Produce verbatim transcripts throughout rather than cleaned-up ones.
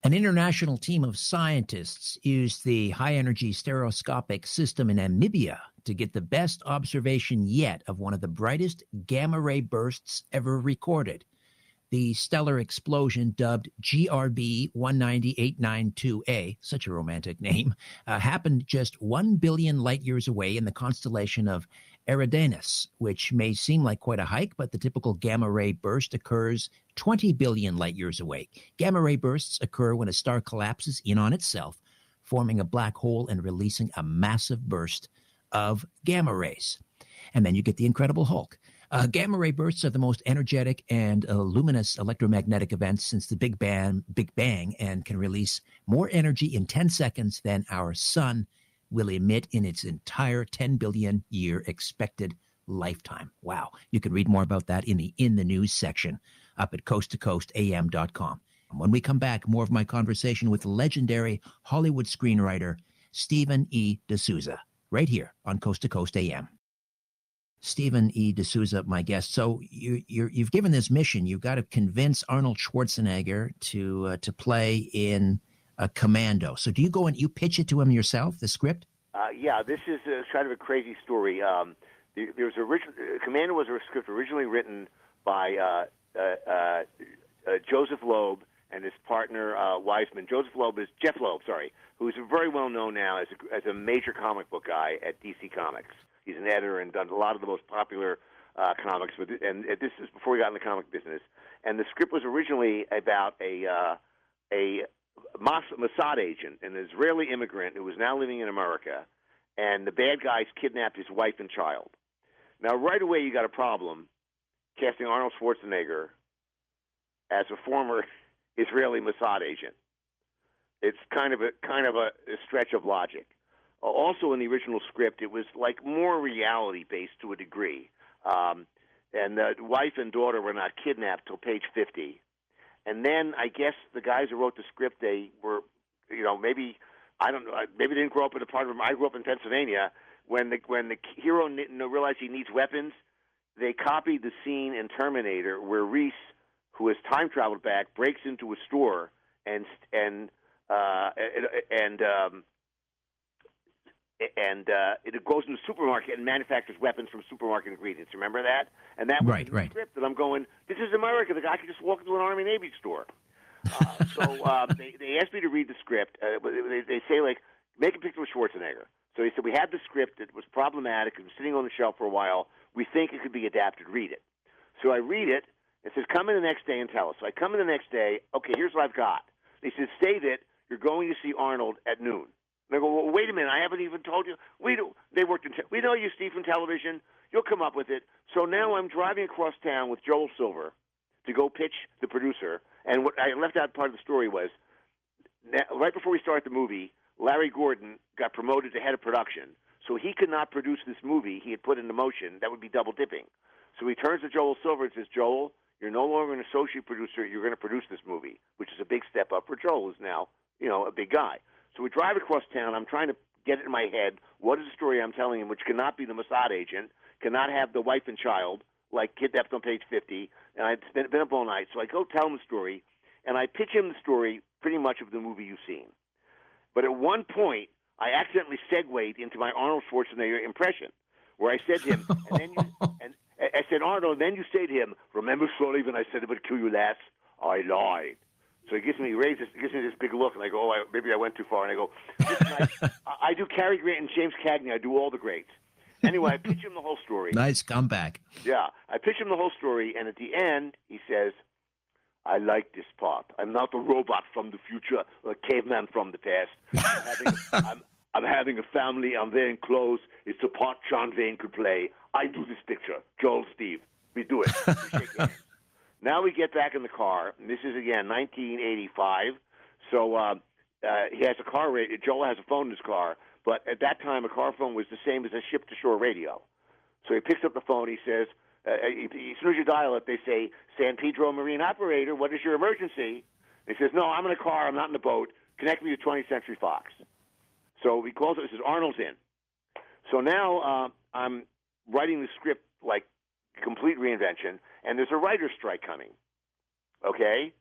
An international team of scientists used the high-energy stereoscopic system in Namibia to get the best observation yet of one of the brightest gamma-ray bursts ever recorded. The stellar explosion, dubbed G R B one nine eight nine two A, such a romantic name, uh, happened just one billion light-years away in the constellation of Eridanus, which may seem like quite a hike, but the typical gamma-ray burst occurs twenty billion light-years away. Gamma-ray bursts occur when a star collapses in on itself, forming a black hole and releasing a massive burst of gamma rays. And then you get the Incredible Hulk. Uh, gamma-ray bursts are the most energetic and uh, luminous electromagnetic events since the Big Bang, Big Bang and can release more energy in ten seconds than our sun will emit in its entire ten billion year expected lifetime. Wow. You can read more about that in the In the News section up at coast to coast a m dot com. And when we come back, more of my conversation with legendary Hollywood screenwriter Stephen E. D'Souza, right here on Coast to Coast A M. Stephen E. D'Souza, my guest. So you, you're, you've given this mission. You've got to convince Arnold Schwarzenegger to uh, to play in a Commando. So do you go and you pitch it to him yourself, the script? Uh, yeah, this is a, kind of a crazy story. Um, there, there was original uh, Commando was a script originally written by uh, uh, uh, uh, Joseph Loeb and his partner uh, Wiseman. Joseph Loeb is Jeff Loeb, sorry, who is very well known now as a, as a major comic book guy at D C Comics. He's an editor and done a lot of the most popular uh, comics. With it, and this is before he got in the comic business. And the script was originally about a uh, a Mossad agent, an Israeli immigrant who was now living in America, and the bad guys kidnapped his wife and child. Now, right away, you got a problem casting Arnold Schwarzenegger as a former Israeli Mossad agent. It's kind of a kind of a, a stretch of logic. Also, in the original script, it was like more reality-based to a degree. Um, and the wife and daughter were not kidnapped till page fifty. And then I guess the guys who wrote the script, they were, you know, maybe, I don't know, maybe they didn't grow up in a part of them. I grew up in Pennsylvania. When the, when the hero realized he needs weapons, they copied the scene in Terminator where Reese, who has time traveled back, breaks into a store and, and, uh, and, um, and uh, it goes into the supermarket and manufactures weapons from supermarket ingredients. Remember that? And that was right, in the right. script that I'm going, this is America. The guy could just walk into an Army Navy store. Uh, so uh, they, they asked me to read the script. Uh, they, they say, like, make a picture of Schwarzenegger. So he said, we had the script. It was problematic. It was sitting on the shelf for a while. We think it could be adapted. Read it. So I read it. It says, come in the next day and tell us. So I come in the next day. Okay, here's what I've got. They said, state it. You're going to see Arnold at noon. And I go, well, wait a minute, I haven't even told you. We do. They worked in. Te- we know you, Steve, from television. You'll come up with it. So now I'm driving across town with Joel Silver to go pitch the producer. And what I left out part of the story was, right before we start the movie, Larry Gordon got promoted to head of production. So he could not produce this movie he had put into motion. That would be double dipping. So he turns to Joel Silver and says, Joel, you're no longer an associate producer. You're going to produce this movie, which is a big step up for Joel, who's now, you know, a big guy. So we drive across town. I'm trying to get it in my head. What is the story I'm telling him, which cannot be the Mossad agent, cannot have the wife and child, like kidnapped on page fifty, and I'd been, been up all night. So I go tell him the story, and I pitch him the story pretty much of the movie you've seen. But at one point, I accidentally segued into my Arnold Schwarzenegger impression, where I said to him, and then you, and I said, Arnold, and then you say to him, remember, slowly, when I said it would kill you last? I lied. So he gives me, he raises, he gives me this big look, and I go, oh, I, maybe I went too far. And I go, listen, I, I do Cary Grant and James Cagney. I do all the greats. Anyway, I pitch him the whole story. Nice comeback. Yeah, I pitch him the whole story, and at the end, he says, I like this part. I'm not a robot from the future, or a caveman from the past. I'm having, I'm, I'm having a family. I'm wearing clothes. It's a part John Wayne could play. I do this picture. Joel, Steve, we do it. We shake hands. Now we get back in the car, and this is, again, nineteen eighty-five. So uh, uh, he has a car radio. Joel has a phone in his car, but at that time a car phone was the same as a ship-to-shore radio. So he picks up the phone. He says, uh, he, he, as soon as you dial it, they say, San Pedro Marine Operator, what is your emergency? And he says, no, I'm in a car. I'm not in a boat. Connect me to twentieth Century Fox. So he calls it. He says, Arnold's in. So now uh, I'm writing the script like complete reinvention, and there's a writer's strike coming, okay?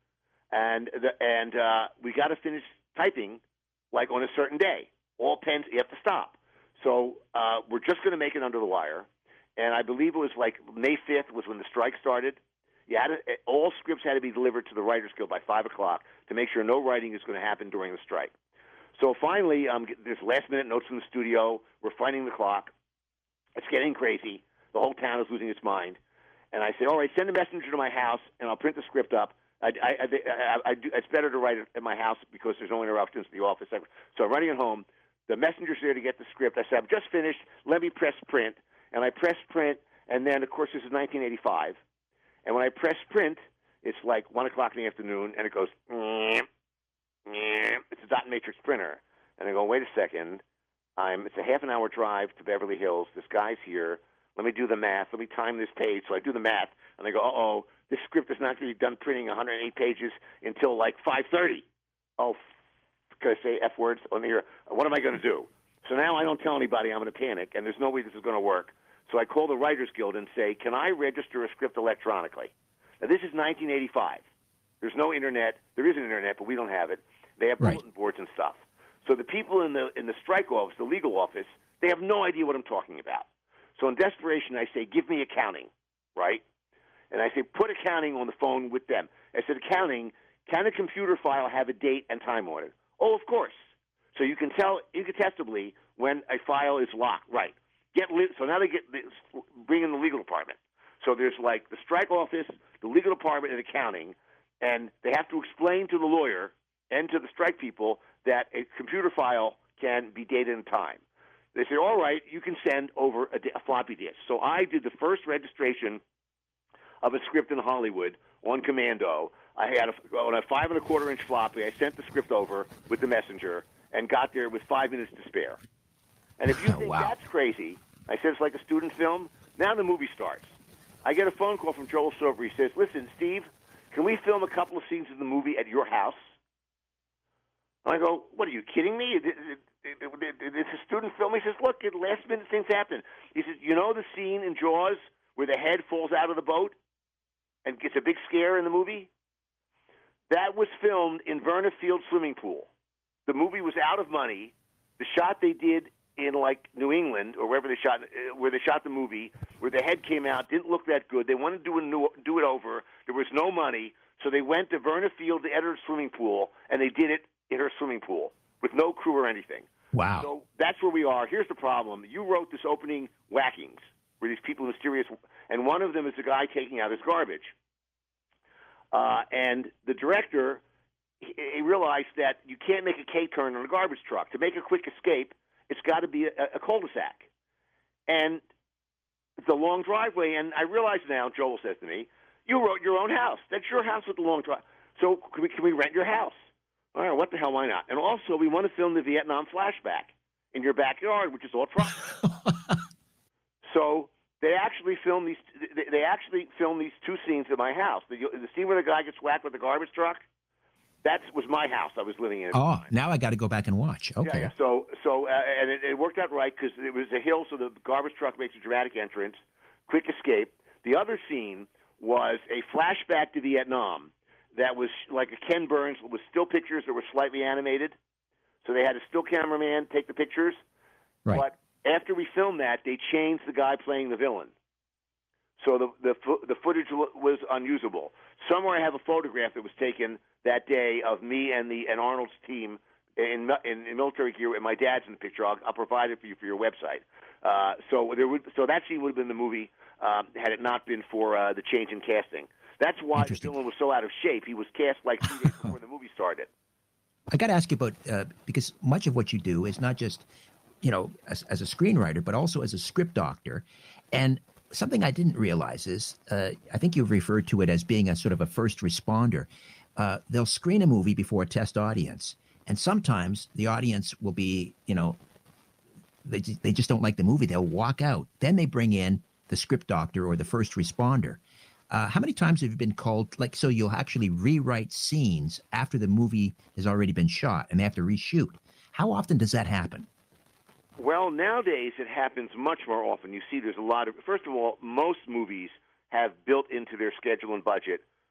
and the, and uh, we got to finish typing like on a certain day. All pens, you have to stop. So uh, we're just going to make it under the wire. And I believe it was like May fifth was when the strike started. You had to, all scripts had to be delivered to the Writers Guild by five o'clock to make sure no writing is going to happen during the strike. So finally, um, there's last-minute notes from the studio. We're finding the clock. It's getting crazy. The whole town is losing its mind. And I said, all right, send a messenger to my house, and I'll print the script up. I, I, I, I, I do, it's better to write it at my house because there's no interruptions to the office. So I'm running it home. The messenger's there to get the script. I said, I'm just finished. Let me press print. And I press print, and then, of course, this is nineteen eighty-five. And when I press print, it's like one o'clock in the afternoon, and it goes, mm, mm. It's a dot matrix printer. And I go, wait a second. I'm, it's a half an hour drive to Beverly Hills. This guy's here. Let me do the math. Let me time this page. So I do the math, and I go, uh-oh, this script is not going to be done printing one hundred eight pages until like five thirty. Oh, can I say F words on here? What am I going to do? So now I don't tell anybody. I'm in a panic, and there's no way this is going to work. So I call the Writers Guild and say, can I register a script electronically? Now, this is nineteen eighty-five. There's no internet. There is an internet, but we don't have it. They have Right. bulletin boards and stuff. So the people in the in the strike office, the legal office, they have no idea what I'm talking about. So in desperation, I say, give me accounting, right? And I say, put accounting on the phone with them. I said, accounting, can a computer file have a date and time on it? Oh, of course. So you can tell incontestably when a file is locked, right? Get li- so now they get bring in the legal department. So there's like the strike office, the legal department, and accounting, and they have to explain to the lawyer and to the strike people that a computer file can be dated in time. They say, all right, you can send over a, a floppy disk. So I did the first registration of a script in Hollywood on Commando. I had a, on a five and a quarter inch floppy. I sent the script over with the messenger and got there with five minutes to spare. And if you think Wow. that's crazy, I said it's like a student film. Now the movie starts. I get a phone call from Joel Silver. He says, listen, Steve, can we film a couple of scenes of the movie at your house? And I go, what, are you kidding me? It, it, it, it, it's a student film. He says, look, last-minute things happen. He says, you know the scene in Jaws where the head falls out of the boat and gets a big scare in the movie? That was filmed in Verna Field swimming pool. The movie was out of money. The shot they did in like New England or wherever they shot, uh, where they shot the movie, where the head came out, didn't look that good. They wanted to do, a new, do it over. There was no money, so they went to Verna Field, the editor's swimming pool, and they did it in her swimming pool with no crew or anything. Wow. So that's where we are. Here's the problem. You wrote this opening whackings where these people mysterious, and one of them is the guy taking out his garbage. Uh, and the director, he, he realized that you can't make a K-turn on a garbage truck. To make a quick escape, it's got to be a, a cul-de-sac. And it's a long driveway, and I realize now, Joel says to me, you wrote your own house. That's your house with the long drive. So can we, can we rent your house? All right, what the hell, why not? And also, we want to film the Vietnam flashback in your backyard, which is all trucks. So they actually filmed these. They actually filmed these two scenes at my house. The, the scene where the guy gets whacked with the garbage truck. That was my house. I was living in. Oh, now I got to go back and watch. Okay. Yeah, yeah. So, so, uh, and it, it worked out right because it was a hill, so the garbage truck makes a dramatic entrance, quick escape. The other scene was a flashback to Vietnam. That was like a Ken Burns with still pictures that were slightly animated. So they had a still cameraman take the pictures. Right. But after we filmed that, they changed the guy playing the villain. So the the, the footage was unusable. Somewhere I have a photograph that was taken that day of me and the and Arnold's team in in, in military gear, and my dad's in the picture. I'll, I'll provide it for you for your website. Uh, so there would so that scene would have been the movie um, had it not been for uh, the change in casting. That's why the villain was so out of shape. He was cast like two days before the movie started. I got to ask you about, uh, because much of what you do is not just, you know, as, as a screenwriter, but also as a script doctor. And something I didn't realize is, uh, I think you've referred to it as being a sort of a first responder. Uh, they'll screen a movie before a test audience. And sometimes the audience will be, you know, they, they just don't like the movie. They'll walk out. Then they bring in the script doctor or the first responder. Uh, how many times have you been called, like, so you'll actually rewrite scenes after the movie has already been shot and they have to reshoot? How often does that happen? Well, nowadays it happens much more often. You see there's a lot of, first of all, most movies have built into their schedule and budget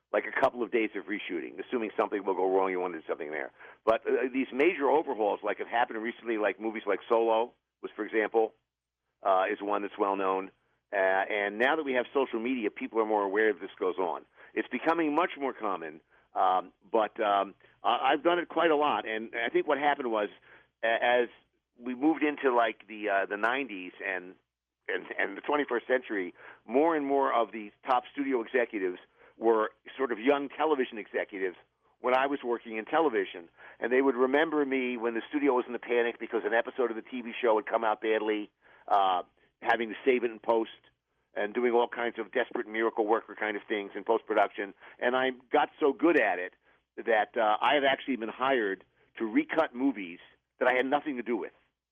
like a couple of days of reshooting, assuming something will go wrong, you want to do something there. But uh, these major overhauls, like have happened recently, like movies like Solo was, for example, uh, is one that's well known. Uh, and now that we have social media, people are more aware that this goes on. It's becoming much more common, um, but um, I've done it quite a lot. And I think what happened was, as we moved into like the uh, the nineties and, and and the twenty-first century, more and more of the top studio executives were sort of young television executives when I was working in television. And they would remember me when the studio was in a panic because an episode of the T V show had come out badly, uh, having to save it in post and doing all kinds of desperate miracle worker kind of things in post-production. And I got so good at it that uh, I have actually been hired to recut movies that I had nothing to do with.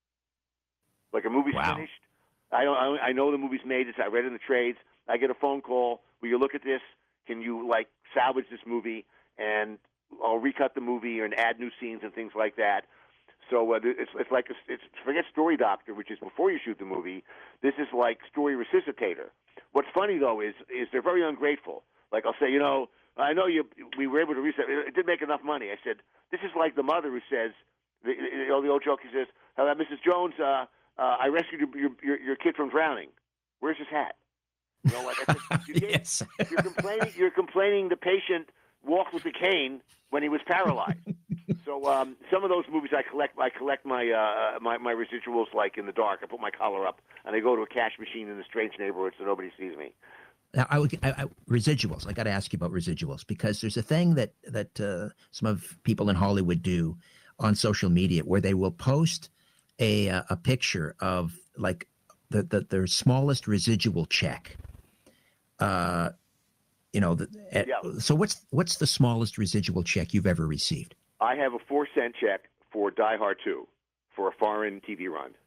Like a movie's Wow. finished, I don't. I know the movie's made. It's, I read it in the trades. I get a phone call. Will you look at this? Can you like salvage this movie? And I'll recut the movie and add new scenes and things like that. So uh, it's it's like a, it's forget Story Doctor, which is before you shoot the movie. This is like Story Resuscitator. What's funny though is is they're very ungrateful. Like I'll say, you know, I know you. We were able to reset. It didn't make enough money. I said, this is like the mother who says, the, you know, the old joke. He says, uh, Missus Jones, uh, uh, I rescued your, your your kid from drowning. Where's his hat? You know, like I said, you gave, Yes. you're complaining. You're complaining the patient walked with a cane when he was paralyzed. So um, some of those movies I collect. I collect my, uh, my my residuals like in the dark. I put my collar up and I go to a cash machine in a strange neighborhood so nobody sees me. Now, I, would, I, I residuals. I got to ask you about residuals because there's a thing that that uh, some of people in Hollywood do on social media where they will post a uh, a picture of like the, the their smallest residual check. Uh, you know, the, at, Yeah. so what's what's the smallest residual check you've ever received? I have a four cent check for Die Hard two for a foreign T V run.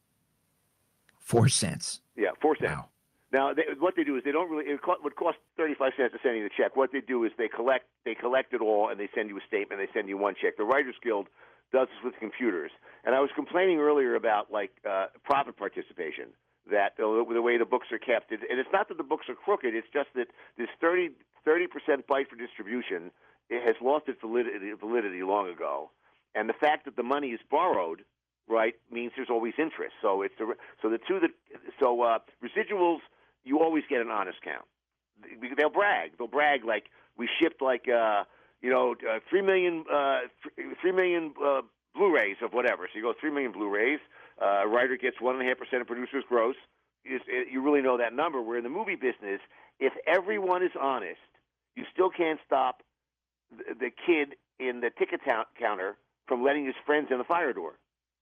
Four cents. Yeah, four cents. Wow. Now, they, what they do is they don't really. It co- would cost thirty-five cents to send you the check. What they do is they collect they collect it all and they send you a statement. They send you one check. The Writers Guild does this with computers. And I was complaining earlier about like uh, profit participation. That the, the way the books are kept, and it's not that the books are crooked. It's just that this thirty percent bite for distribution, it has lost its validity, validity long ago. And the fact that the money is borrowed, right, means there's always interest. So it's the, so the two that so uh, residuals, you always get an honest count. They'll brag. They'll brag like we shipped like uh, you know uh, three million uh, three million uh, Blu-rays of whatever. So you go three million Blu-rays. Uh, a writer gets one and a half percent of producer's gross. You, you really know that number. Where in the movie business, if everyone is honest, you still can't stop the, the kid in the ticket ta- counter from letting his friends in the fire door.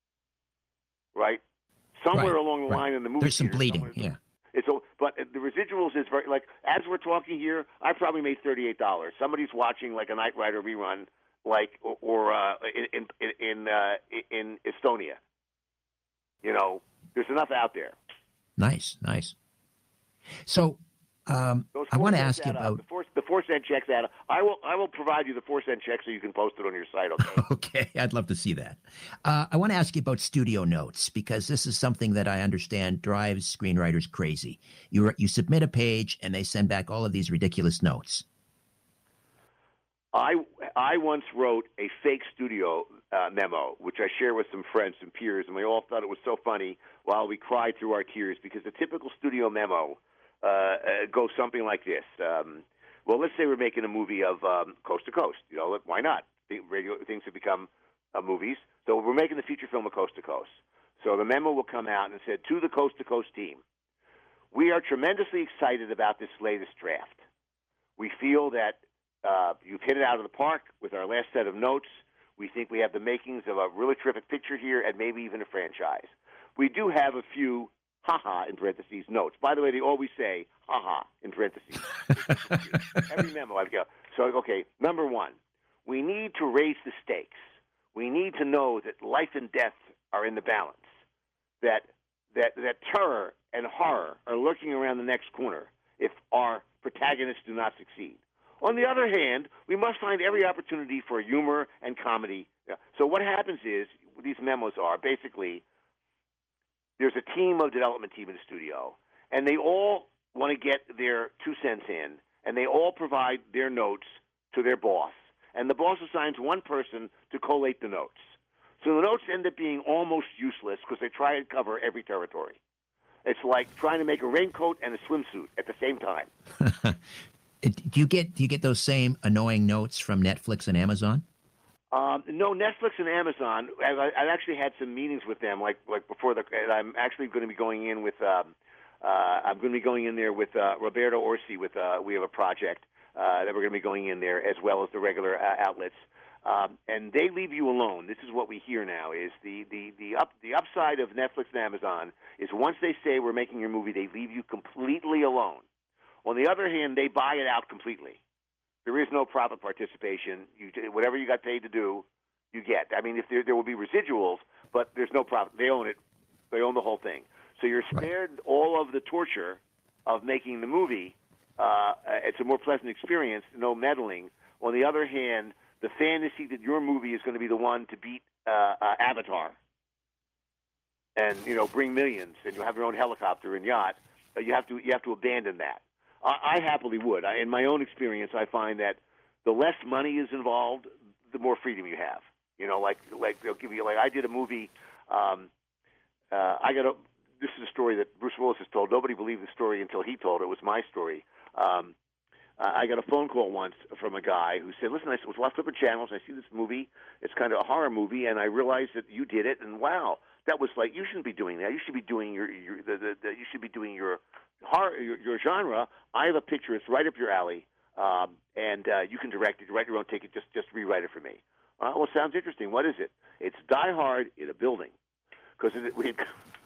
Right? Somewhere Right, along the right. line in the movie There's some theater, bleeding. somewhere- Yeah. It's a, but the residuals is very like as we're talking here. I probably made thirty-eight dollars. Somebody's watching like a Knight Rider rerun, like or, or uh, in in in, uh, in Estonia. You know, there's enough out there. Nice, nice. So um, Those I four want to cents ask you add up. about. the four the four cent checks out. I will I will provide you the four cent check so you can post it on your site. Okay. Okay, I'd love to see that. Uh, I want to ask you about studio notes because this is something that I understand drives screenwriters crazy. You you submit a page and they send back all of these ridiculous notes. I I once wrote a fake studio uh, memo, which I share with some friends and peers, and we all thought it was so funny while we cried through our tears because the typical studio memo uh, uh, goes something like this. Um, well, let's say we're making a movie of um, Coast to Coast. You know, why not? The radio things have become uh, movies, so we're making the feature film of Coast to Coast. So the memo will come out and said to the Coast to Coast team, we are tremendously excited about this latest draft. We feel that Uh, you've hit it out of the park with our last set of notes. We think we have the makings of a really terrific picture here and maybe even a franchise. We do have a few ha-ha in parentheses notes. By the way, they always say ha-ha in parentheses. Every memo I've got. So, okay, number one, we need to raise the stakes. We need to know that life and death are in the balance, that, that, that terror and horror are lurking around the next corner if our protagonists do not succeed. On the other hand, we must find every opportunity for humor and comedy. So what happens is, these memos are basically, there's a team of development team in the studio, and they all want to get their two cents in, and they all provide their notes to their boss, and the boss assigns one person to collate the notes. So the notes end up being almost useless because they try and cover every territory. It's like trying to make a raincoat and a swimsuit at the same time. do you get do you get those same annoying notes from Netflix and Amazon? Um, no, Netflix and Amazon. I've, I've actually had some meetings with them, like like before the. And I'm actually going to be going in with. Um, uh, I'm going to be going in there with uh, Roberto Orsi. With uh, we have a project uh, that we're going to be going in there, as well as the regular uh, outlets. Um, and they leave you alone. This is what we hear now: is the the the up the upside of Netflix and Amazon is once they say we're making your movie, they leave you completely alone. On the other hand, they buy it out completely. There is no profit participation. You whatever you got paid to do, you get. I mean, if there there will be residuals, but there's no profit. They own it. They own the whole thing. So you're spared right. all of the torture of making the movie. Uh, it's a more pleasant experience, no meddling. On the other hand, the fantasy that your movie is going to be the one to beat uh, uh, Avatar, and you know, bring millions, and you have your own helicopter and yacht. Uh, you have to you have to abandon that. I, I happily would. I, in my own experience, I find that the less money is involved, the more freedom you have. You know, like like they'll give you like I did a movie. Um, uh, I got a. This is a story that Bruce Willis has told. Nobody believed the story until he told it. It was my story. Um, Uh, I got a phone call once from a guy who said, listen, I was watching flipping channels, I see this movie, it's kind of a horror movie, and I realized that you did it, and wow, that was like, you shouldn't be doing that. You should be doing your, your the, the, the, you should be doing your horror, your, your genre. I have a picture, it's right up your alley, um, and uh, you can direct it, write your own ticket, just, just rewrite it for me. Uh, well, sounds interesting. What is it? It's Die Hard in a building. Because it, we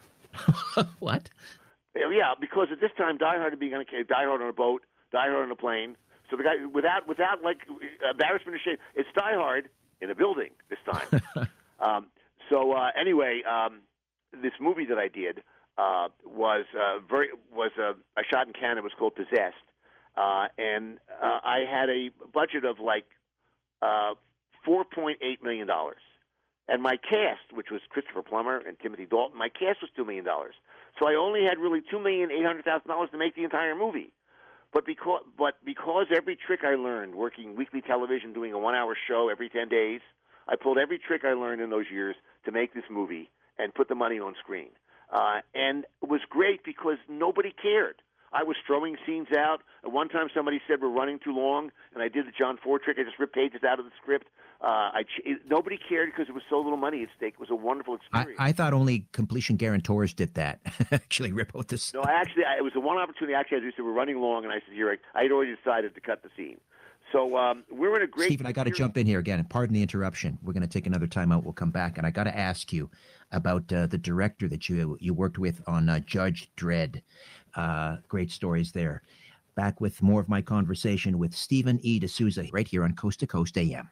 What? Yeah, because at this time, Die Hard had been on a, Die Hard on a boat, Die Hard on a plane. So the guy, without without like embarrassment or shame, it's Die Hard in a building this time. um, so uh, anyway, um, this movie that I did uh, was uh, very was uh, I shot in Canada. It was called Possessed, uh, and uh, I had a budget of like uh, four point eight million dollars, and my cast, which was Christopher Plummer and Timothy Dalton, my cast was two million dollars. So I only had really two million eight hundred thousand dollars to make the entire movie. But because, but because every trick I learned working weekly television, doing a one-hour show every ten days, I pulled every trick I learned in those years to make this movie and put the money on screen. Uh, and it was great because nobody cared. I was throwing scenes out. At one time, somebody said we're running too long, and I did the John Ford trick. I just ripped pages out of the script. Uh, I it, nobody cared because there was so little money at stake. It was a wonderful experience. I, I thought only completion guarantors did that. Actually, rip out this. No, actually, I, it was the one opportunity. Actually, I just said we're running long, and I said, "Here, I had already decided to cut the scene." So um, we're in a great. Stephen, I got to jump in here again, and pardon the interruption. We're going to take another time out. We'll come back, and I got to ask you about uh, the director that you you worked with on uh, Judge Dredd. Uh, great stories there. Back with more of my conversation with Stephen E. D'Souza right here on Coast to Coast A M.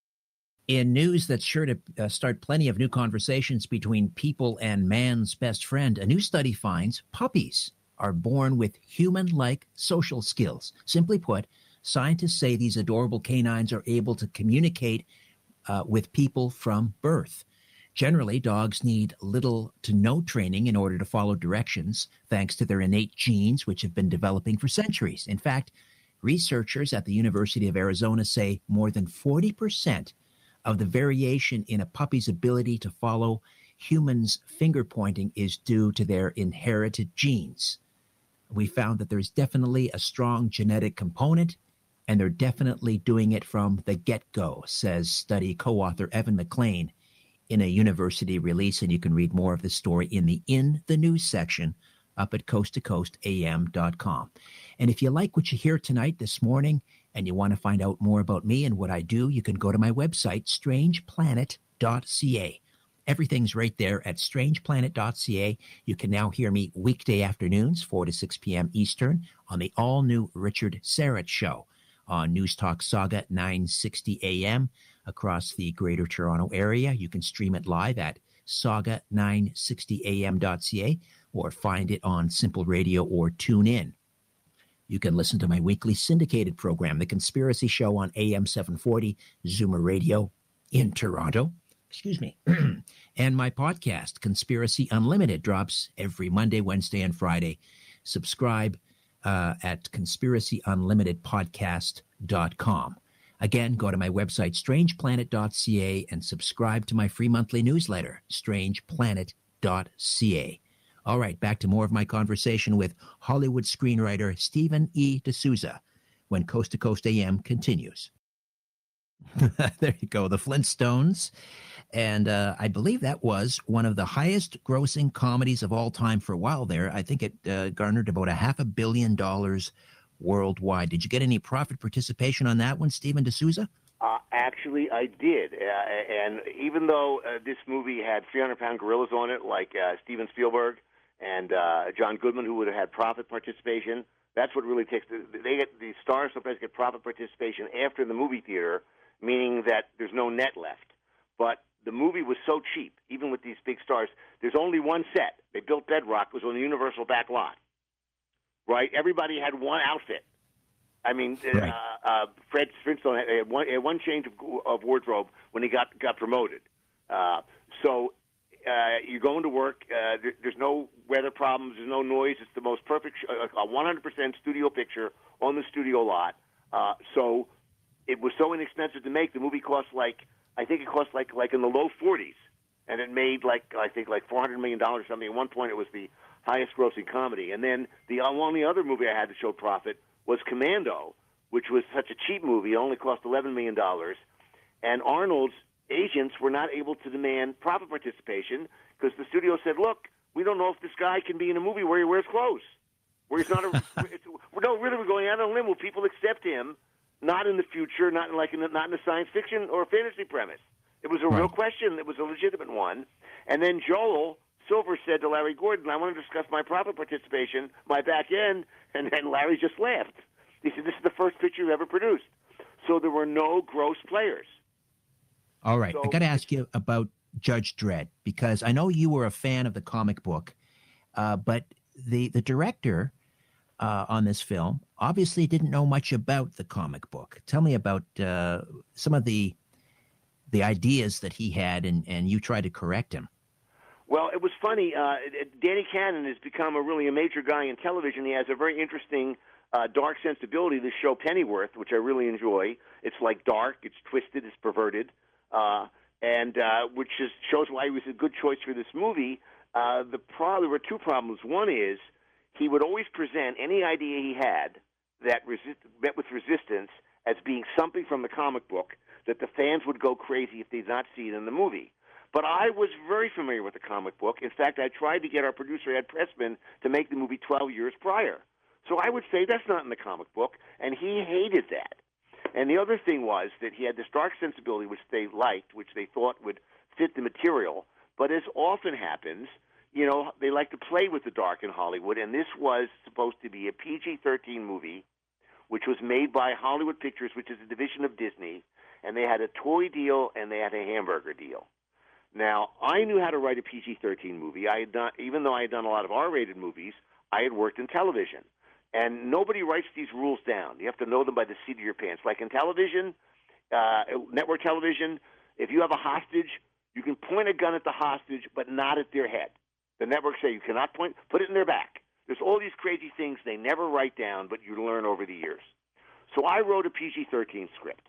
In news that's sure to uh, start plenty of new conversations between people and man's best friend, a new study finds puppies are born with human-like social skills. Simply put, scientists say these adorable canines are able to communicate uh, with people from birth. Generally, dogs need little to no training in order to follow directions, thanks to their innate genes, which have been developing for centuries. In fact, researchers at the University of Arizona say more than forty percent of the variation in a puppy's ability to follow humans' finger pointing is due to their inherited genes. We found that there's definitely a strong genetic component, and they're definitely doing it from the get-go, says study co-author Evan McLean in a university release, and you can read more of the story in the In the News section up at coast to coast a m dot com. And if you like what you hear tonight, this morning, and you want to find out more about me and what I do, you can go to my website, strange planet dot c a. Everything's right there at strange planet dot c a. You can now hear me weekday afternoons, four to six p.m. Eastern, on the all-new Richard Syrett Show on News Talk Saga nine sixty a m across the Greater Toronto Area. You can stream it live at saga nine sixty a m dot c a or find it on Simple Radio or Tune In. You can listen to my weekly syndicated program, The Conspiracy Show, on A M seven forty, Zoomer Radio in Toronto. Excuse me. And my podcast, Conspiracy Unlimited, drops every Monday, Wednesday, and Friday. Subscribe uh, at conspiracy unlimited podcast dot com. Again, go to my website, strange planet dot c a, and subscribe to my free monthly newsletter, strange planet dot c a. All right, back to more of my conversation with Hollywood screenwriter Stephen E. D'Souza when Coast to Coast A M continues. There you go, the Flintstones. And uh, I believe that was one of the highest grossing comedies of all time for a while there. I think it uh, garnered about a half a billion dollars worldwide. Did you get any profit participation on that one, Stephen D'Souza? Uh, actually, I did. Uh, and even though uh, this movie had three hundred pound gorillas on it, like uh, Steven Spielberg and uh, John Goodman, who would have had profit participation, that's what really takes the, they get the stars sometimes get profit participation after the movie theater, meaning that there's no net left. But the movie was so cheap, even with these big stars. There's only one set. They built Bedrock. It was on the Universal back lot. Right? Everybody had one outfit. I mean, right. uh, uh, Fred Flintstone had one, had one change of, of wardrobe when he got got promoted. Uh, so uh, you're going to work. Uh, there, there's no weather problems. There's no noise. It's the most perfect, a one hundred percent studio picture on the studio lot. Uh, so it was so inexpensive to make. The movie cost like, I think it cost like like in the low forties, and it made like I think like four hundred million dollars or something. At one point, it was the highest grossing comedy. And then the only other movie I had to show profit was Commando, which was such a cheap movie. It only cost eleven million dollars. And Arnold's agents were not able to demand profit participation because the studio said, look, we don't know if this guy can be in a movie where he wears clothes, where he's not a, it's, no, really, we're going out on a limb. Will people accept him? Not in the future, not in like in the, not in a science fiction or a fantasy premise. It was a right. real question. It was a legitimate one. And then Joel Silver said to Larry Gordon, I want to discuss my profit participation, my back end, and then Larry just laughed. He said, this is the first picture you've ever produced. So there were no gross players. All right. So, I got to ask you about Judge Dredd, because I know you were a fan of the comic book, uh, but the, the director uh, on this film obviously didn't know much about the comic book. Tell me about uh, some of the the ideas that he had, and, and you tried to correct him. Well, it was funny. Uh, Danny Cannon has become a really a major guy in television. He has a very interesting uh, dark sensibility. This show Pennyworth, which I really enjoy. It's like dark, it's twisted, it's perverted, uh, and uh, which is, shows why he was a good choice for this movie. Uh, the pro- there were two problems. One is he would always present any idea he had that resist- met with resistance as being something from the comic book that the fans would go crazy if they did not see it in the movie. But I was very familiar with the comic book. In fact, I tried to get our producer, Ed Pressman, to make the movie twelve years prior. So I would say that's not in the comic book, and he hated that. And the other thing was that he had this dark sensibility, which they liked, which they thought would fit the material. But as often happens, you know, they like to play with the dark in Hollywood, and this was supposed to be a P G thirteen movie, which was made by Hollywood Pictures, which is a division of Disney, and they had a toy deal and they had a hamburger deal. Now, I knew how to write a P G thirteen movie. I had done, even though I had done a lot of R rated movies, I had worked in television. And nobody writes these rules down. You have to know them by the seat of your pants. Like in television, uh, network television, if you have a hostage, you can point a gun at the hostage, but not at their head. The networks say you cannot point, put it in their back. There's all these crazy things they never write down, but you learn over the years. So I wrote a P G thirteen script.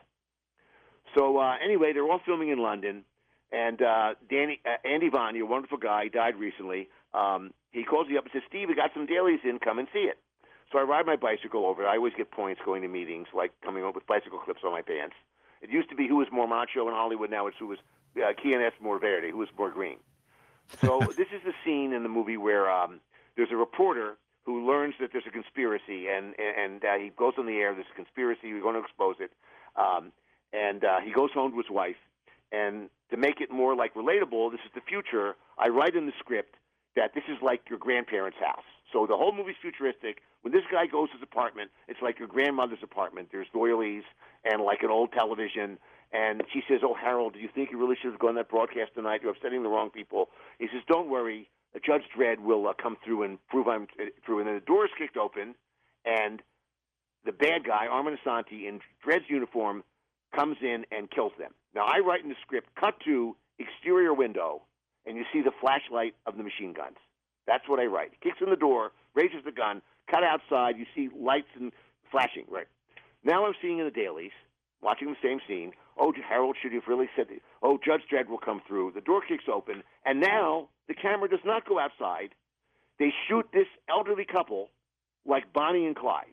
So uh, anyway, they're all filming in London. And uh, Danny, uh, Andy Vanya, a wonderful guy, he died recently. Um, he calls me up and says, Steve, we got some dailies in. Come and see it. So I ride my bicycle over. I always get points going to meetings, like coming up with bicycle clips on my pants. It used to be who was more macho in Hollywood. Now it's who was uh, Quién es more verde, who was more green. So this is the scene in the movie where um, there's a reporter who learns that there's a conspiracy, and, and uh, he goes on the air, there's a conspiracy, we're going to expose it. Um, and uh, he goes home to his wife. And to make it more like relatable, this is the future, I write in the script that this is like your grandparents' house. So the whole movie's futuristic. When this guy goes to his apartment, it's like your grandmother's apartment. There's doilies and like an old television. And she says, oh, Harold, do you think you really should have gone to that broadcast tonight? You're upsetting the wrong people. He says, don't worry. Judge Dredd will uh, come through and prove I'm uh, true. And then the door is kicked open, and the bad guy, Armin Asante, in Dredd's uniform, comes in and kills them. Now, I write in the script, cut to exterior window, and you see the flashlight of the machine guns. That's what I write. He kicks in the door, raises the gun, cut outside. You see lights and flashing. Right. Now I'm seeing in the dailies, watching the same scene. Oh, Harold should have really said, oh, Judge Dredd will come through. The door kicks open, and now the camera does not go outside. They shoot this elderly couple like Bonnie and Clyde.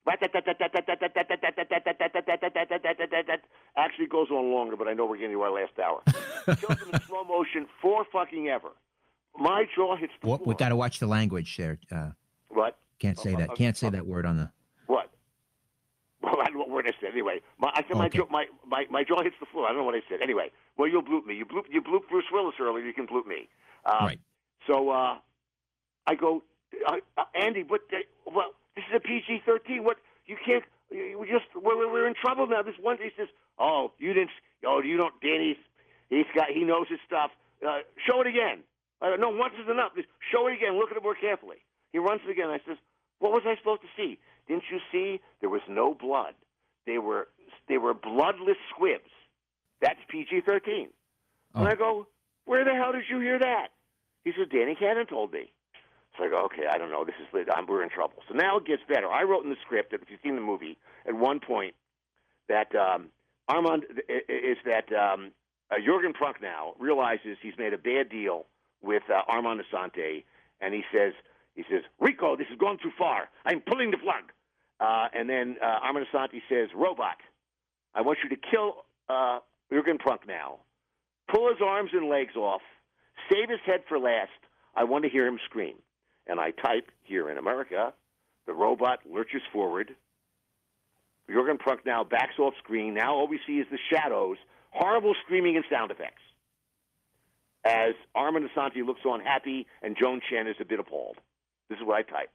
Actually goes on longer, but I know we're getting to our last hour. Kills them in slow motion for fucking ever. My jaw hits the What, floor. we got to watch the language there. Uh, what? Can't say uh, that. uh, Can't say uh, that word on the. What? Well, I don't know what word I said. Anyway, my, I said my, Okay. jaw, my, my, my jaw hits the floor. I don't know what I said. Anyway, well, you'll bloop me. You bloop, you bloop Bruce Willis earlier. You can bloop me. Um, Right. So uh, I go, uh, uh, Andy, what? The, well, this is a P G thirteen. What? You can't. We just we're, we're in trouble now. This one, he says, "Oh, you didn't. Oh, you don't, Danny's. He's got. He knows his stuff. Uh, show it again. Uh, no, once is enough. Just show it again. Look at it more carefully." He runs it again. I says, "What was I supposed to see? Didn't you see there was no blood? They were they were bloodless squibs. That's P G thirteen." Oh. And I go, "Where the hell did you hear that?" He says, "Danny Cannon told me." So I go, "Okay, I don't know. This is I'm, we're in trouble." So now it gets better. I wrote in the script that if you've seen the movie, at one point that um, Armand is that um, uh, Jurgen Prochnow realizes he's made a bad deal with uh, Armand Assante, and he says, he says, "Rico, this has gone too far. I'm pulling the plug." Uh, and then uh, Armand Assante says, "Robot, I want you to kill uh, Jurgen Prochnow, pull his arms and legs off, save his head for last. I want to hear him scream." And I type here in America, the robot lurches forward. Jurgen Prochnow backs off screen. Now all we see is the shadows, horrible screaming and sound effects. As Armand Assante looks on happy and Joan Chen is a bit appalled. This is what I type.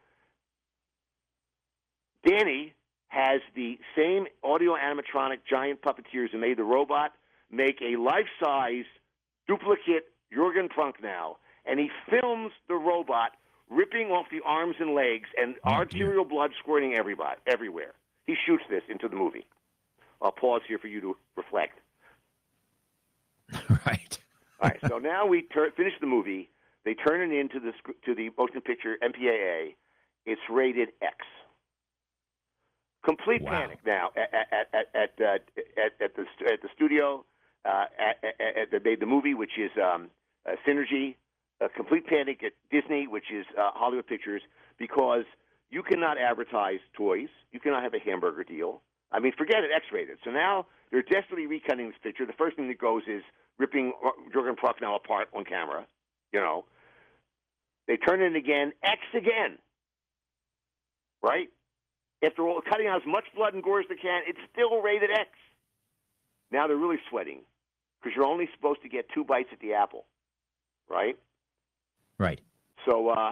Danny has the same audio animatronic giant puppeteers who made the robot make a life-size duplicate Jurgen Prochnow, and he films the robot ripping off the arms and legs and Oh, arterial blood squirting everybody, everywhere. He shoots this into the movie. I'll pause here for you to reflect. Right. All right, so now we tur- finish the movie. They turn it into the sc- to the motion picture M P A A. It's rated X. Complete Wow. panic now at at at at, uh, at, at the st- at the studio. Uh, at, at, at they made the movie, which is um, uh, Synergy. A complete panic at Disney, which is uh, Hollywood Pictures, because you cannot advertise toys. You cannot have a hamburger deal. I mean, forget it, X-rated. So now they're desperately recutting this picture. The first thing that goes is ripping Jurgen Prochnow apart on camera. You know, they turn it again, X again. Right? After all, cutting out as much blood and gore as they can, it's still rated X. Now they're really sweating because you're only supposed to get two bites at the apple. Right? Right. So uh,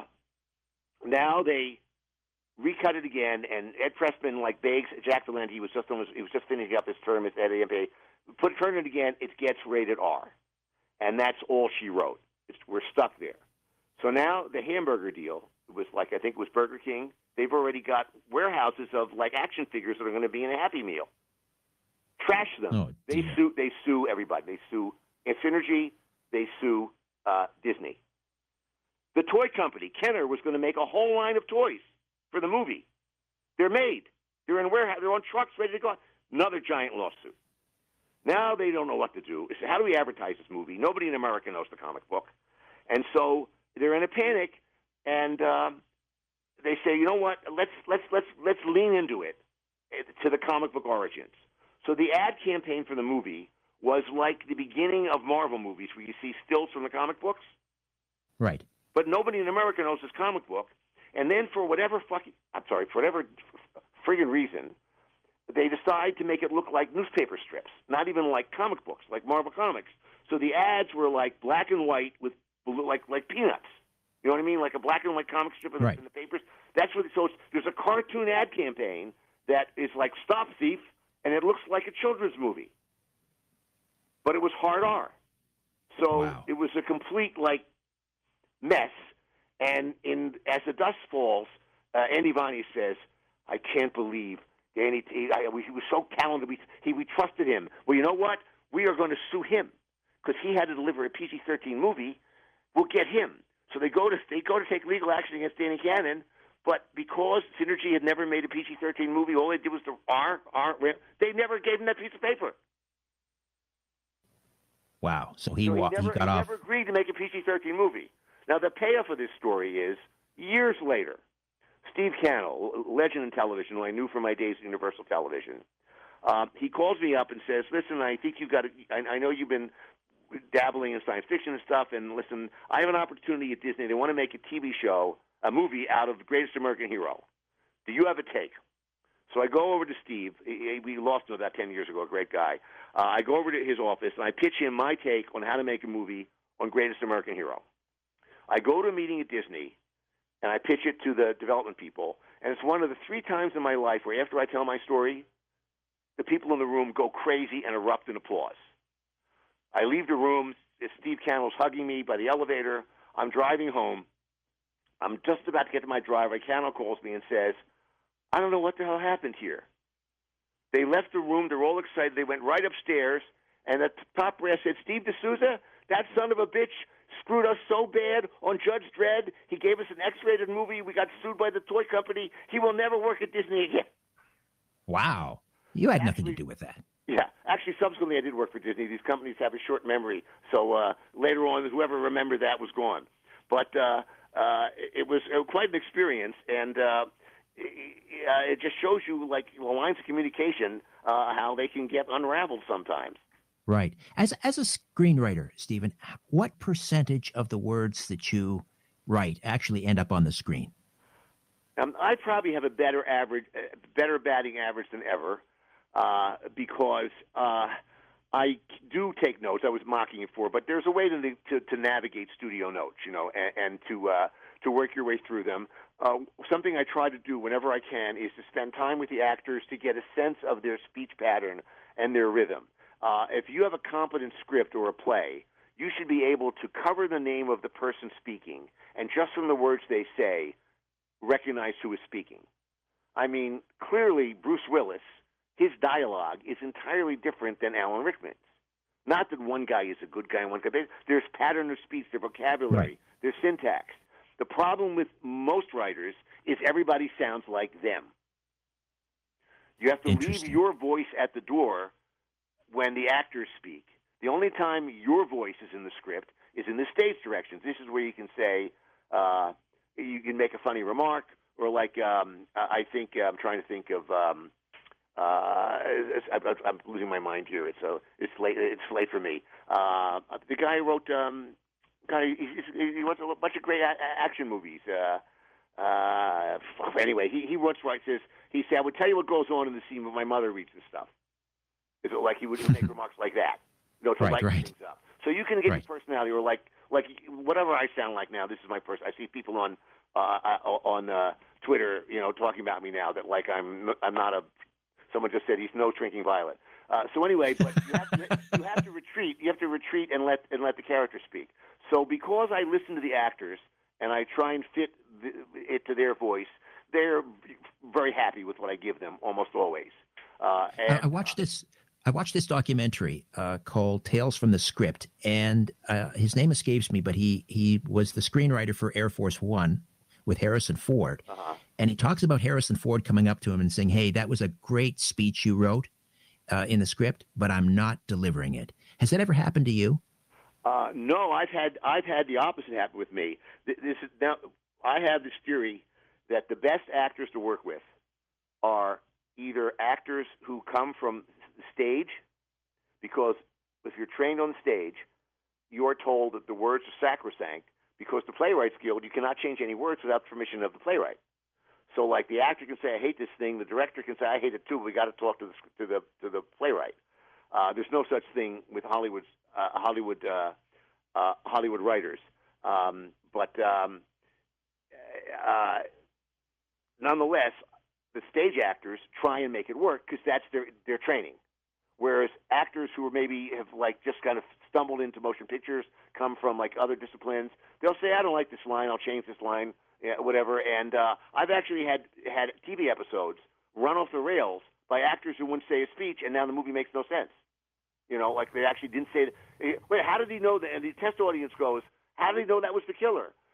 now they recut it again, and Ed Pressman like begs Jack Valenti. He was just almost, he was just finishing up his term as at A M P. Put turn it again. It gets rated R, and that's all she wrote. It's, we're stuck there. So now the hamburger deal was like I think it was Burger King. They've already got warehouses of like action figures that are going to be in a Happy Meal. Trash them. Oh, they dear. sue. They sue everybody. They sue Synergy. They sue uh, Disney. The toy company, Kenner, was going to make a whole line of toys for the movie. They're made. They're in warehouse. They're on trucks ready to go. Another giant lawsuit. Now they don't know what to do. They say, how do we advertise this movie? Nobody in America knows the comic book. And so they're in a panic, and um, they say, you know what? Let's let's let's let's lean into it to the comic book origins. So the ad campaign for the movie was like the beginning of Marvel movies, where you see stills from the comic books. Right. But nobody in America knows this comic book. And then for whatever fucking, I'm sorry, for whatever friggin' reason, they decide to make it look like newspaper strips, not even like comic books, like Marvel Comics. So the ads were like black and white with blue, like like peanuts. You know what I mean? Like a black and white comic strip in, Right. in the papers. That's what. So it's, there's a cartoon ad campaign that is like Stop Thief, and it looks like a children's movie. But it was hard R. So Wow. it was a complete like mess. And in as the dust falls, uh, Andy Vani says, "I can't believe Danny. He, I, he was so talented. We he we trusted him. Well, you know what? We are going to sue him because he had to deliver a P G thirteen movie. We'll get him." So they go to they go to take legal action against Danny Cannon. But because Synergy had never made a P G thirteen movie, all they did was the R, R, they never gave him that piece of paper. Wow. So he, so he, wa- never, he got he off. never agreed to make a P G thirteen movie. Now, the payoff of this story is, years later, Steve Cannell, legend in television, who I knew from my days at Universal Television, um, he calls me up and says, listen, I think you've got to, I, I know you've been dabbling in science fiction and stuff, and listen, I have an opportunity at Disney. They want to make a T V show, a movie out of The Greatest American Hero. Do you have a take? So I go over to Steve. He, we lost him about ten years ago, a great guy. Uh, I go over to his office, and I pitch him my take on how to make a movie on Greatest American Hero. I go to a meeting at Disney, and I pitch it to the development people, and it's one of the three times in my life where after I tell my story, the people in the room go crazy and erupt in applause. I leave the room. Steve Cannell's hugging me by the elevator. I'm driving home. I'm just about to get to my driveway. Cannell calls me and says, I don't know what the hell happened here. They left the room. They're all excited. They went right upstairs, and the top brass said, Steve D'Souza, that son of a bitch screwed us so bad on Judge Dredd. He gave us an X-rated movie. We got sued by the toy company. He will never work at Disney again. Wow. You had Actually, nothing to do with that. Yeah. Actually, subsequently, I did work for Disney. These companies have a short memory. So uh, later on, whoever remembered that was gone. But uh, uh, it, was, it was quite an experience, and uh, it, uh, it just shows you, like, the lines of communication, uh, how they can get unraveled sometimes. Right. As as a screenwriter, Stephen, what percentage of the words that you write actually end up on the screen? Um, I probably have a better average, uh, better batting average than ever, uh, because uh, I do take notes. I was mocking it for, but there's a way to to, to navigate studio notes, you know, and, and to uh, to work your way through them. Uh, something I try to do whenever I can is to spend time with the actors to get a sense of their speech pattern and their rhythm. Uh, if you have a competent script or a play, you should be able to cover the name of the person speaking, and just from the words they say, recognize who is speaking. I mean, clearly, Bruce Willis, his dialogue is entirely different than Alan Rickman's. Not that one guy is a good guy and one guy. There's pattern of speech, there's vocabulary, right. There's syntax. The problem with most writers is everybody sounds like them. You have to leave your voice at the door when the actors speak. The only time your voice is in the script is in the stage directions. This is where you can say, uh, you can make a funny remark, or like, um, I think, I'm trying to think of, um, uh, I'm losing my mind here. It's a, it's late, it's late for me. Uh, the guy who wrote, um, guy, he, he wrote a bunch of great a- action movies. Uh, uh, anyway, he, he once writes this, he said, I would tell you what goes on in the scene, but my mother reads this stuff. Is it like he would make remarks like that, you know, to right, lighten right. things up. So you can get right. your personality, or like, like whatever I sound like now. This is my person. I see people on uh, on uh, Twitter, you know, talking about me now that like I'm I'm not a. Someone just said he's no shrinking violet. Uh, so anyway, but you have to you have to retreat. You have to retreat and let and let the character speak. So because I listen to the actors and I try and fit the, it to their voice, they're very happy with what I give them almost always. Uh, and, I watched this. I watched this documentary uh, called Tales from the Script, and uh, his name escapes me, but he he was the screenwriter for Air Force One with Harrison Ford. Uh-huh. And he talks about Harrison Ford coming up to him and saying, hey, that was a great speech you wrote uh, in the script, but I'm not delivering it. Has that ever happened to you? Uh, no, I've had I've had the opposite happen with me. This is, now, I have this theory that the best actors to work with are either actors who come from stage, because if you're trained on stage, you're told that the words are sacrosanct, because the Playwrights Guild, you cannot change any words without permission of the playwright. So, like, the actor can say, I hate this thing. The director can say, I hate it too, but we got to talk to the, to the, to the playwright. Uh, there's no such thing with Hollywood's, uh, Hollywood, uh, uh, Hollywood writers. Um, but um, uh, nonetheless, the stage actors try and make it work because that's their, their training. Whereas actors who are maybe have like just kind of stumbled into motion pictures, come from like other disciplines, they'll say, I don't like this line, I'll change this line, yeah, whatever. And uh, I've actually had, had T V episodes run off the rails by actors who wouldn't say a speech, and now the movie makes no sense. You know, like they actually didn't say, wait, how did he know that? And the test audience goes, how did he know that was the killer?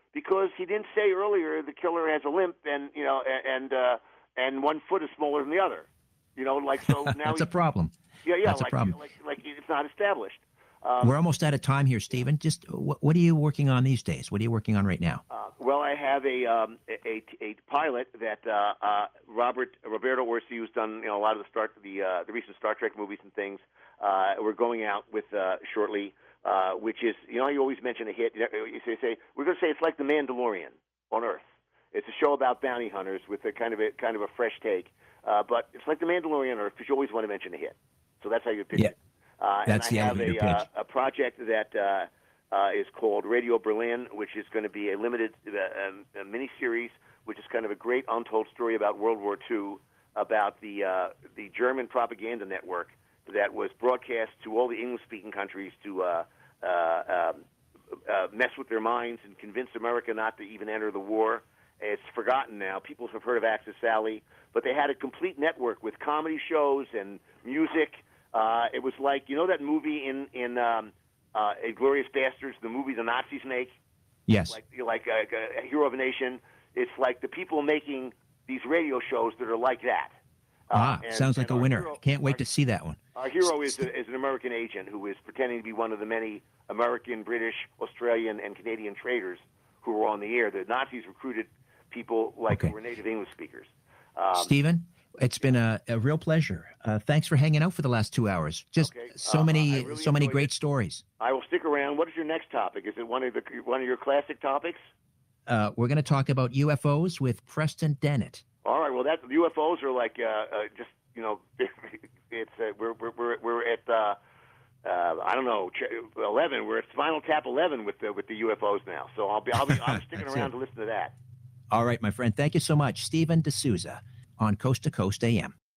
because he didn't say earlier the killer has a limp and you know and uh, and one foot is smaller than the other. You know, like so now that's a problem. Yeah, yeah, that's like, a problem. Like, like it's not established. Um, We're almost out of time here, Stephen. Just what, what are you working on these days? What are you working on right now? Uh, well, I have a um, a, a, a pilot that uh, uh, Robert Roberto Orci, who's done you know a lot of the start the uh, the recent Star Trek movies and things. Uh, we're going out with uh, shortly, uh, which is you know you always mention a hit. You say, say we're going to say it's like The Mandalorian on Earth. It's a show about bounty hunters with a kind of a kind of a fresh take, uh, but it's like The Mandalorian on Earth because you always want to mention a hit. So that's how you pitch yeah. it. Uh, That's and I the have elevator a, pitch. uh, a project that uh, uh, is called Radio Berlin, which is going to be a limited uh, um, a mini-series, which is kind of a great untold story about World War Two, about the uh, the German propaganda network that was broadcast to all the English-speaking countries to uh, uh, um, uh, mess with their minds and convince America not to even enter the war. It's forgotten now. People have heard of Axis Sally, but they had a complete network with comedy shows and music. Uh, it was like, you know that movie in, in um, uh, Inglourious Bastards, the movie the Nazis make? Yes. Like, like a, a Hero of a Nation. It's like the people making these radio shows that are like that. Uh, ah, and, sounds like a winner. Hero, Can't wait our, to see that one. Our hero is, a, is an American agent who is pretending to be one of the many American, British, Australian, and Canadian traders who were on the air. The Nazis recruited people like okay. who were native English speakers. Um, Stephen? It's been a, a real pleasure. Uh, thanks for hanging out for the last two hours. Just okay. so uh, many, really so many great it. stories. I will stick around. What is your next topic? Is it one of the one of your classic topics? Uh, we're going to talk about U F Os with Preston Dennett. All right. Well, that U F Os are like uh, uh, just you know, it's uh, we're we're we're we're at uh, uh, I don't know eleven. We're at Spinal Tap eleven with the with the U F Os now. So I'll be I'll be I'm sticking around it. to listen to that. All right, my friend. Thank you so much, Stephen D'Souza on Coast to Coast A M.